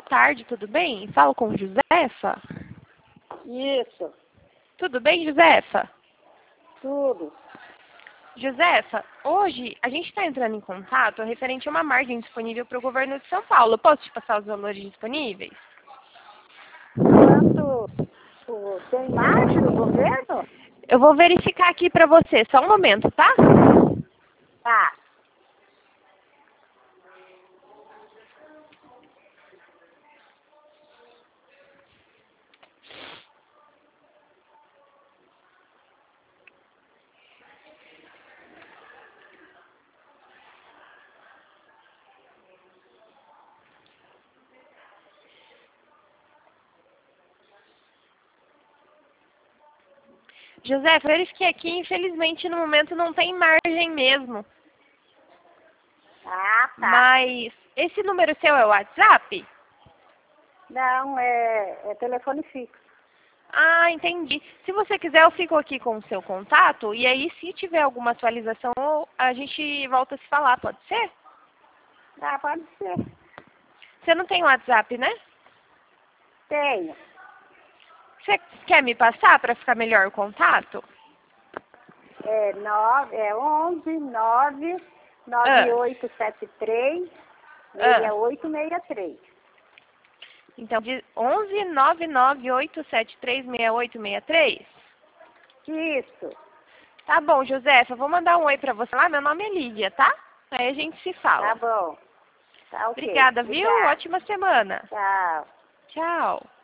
tarde, tudo bem? Falo com Josefa. Isso, Tudo bem, Josefa? tudo. Josefa, hoje a gente está entrando em contato referente a uma margem disponível para o governo de São Paulo. Eu posso te passar os valores disponíveis? Quanto tem margem no governo? Eu vou verificar aqui para você, só um momento, tá? Tá. Josefa, verifiquei aqui, infelizmente no momento não tem margem mesmo. Ah, tá. Mas esse número seu é o WhatsApp? Não, é telefone fixo. Ah, entendi. Se você quiser, eu fico aqui com o seu contato e aí se tiver alguma atualização, a gente volta a se falar, pode ser? Ah, pode ser. Você não tem WhatsApp, né? Tenho. Você quer me passar para ficar melhor o contato? É 11 9 9873 6863. Então, 11 99873 6863? Isso. Tá bom, Josefa, eu vou mandar um oi para você lá. Meu nome é Lívia, tá? Aí a gente se fala. Tá bom. Tá ok. Obrigada, viu? Obrigada. Ótima semana. Tchau. Tchau.